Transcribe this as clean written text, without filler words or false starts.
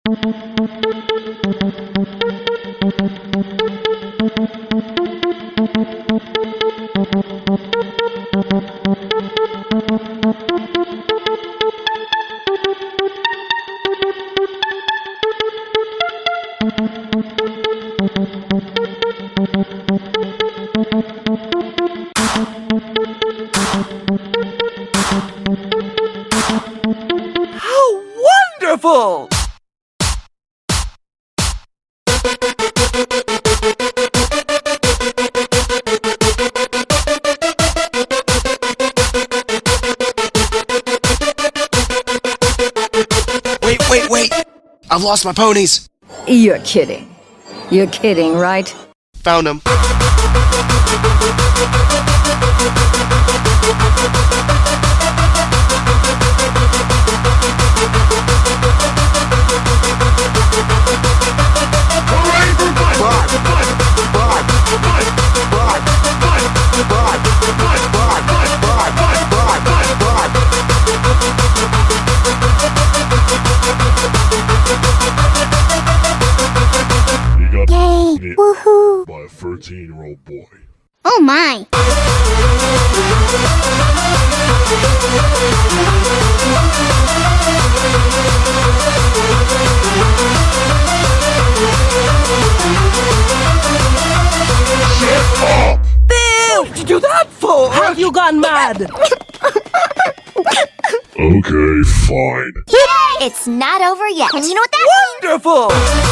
How wonderful! Wait! I've lost my ponies! You're kidding. You're kidding, right? Found them. Yay! Woohoo! By a 13-year-old boy. Oh my! Bill! What did you do that for? Have you gone mad? Okay, fine. It's not over yet. And you know what that means? Wonderful!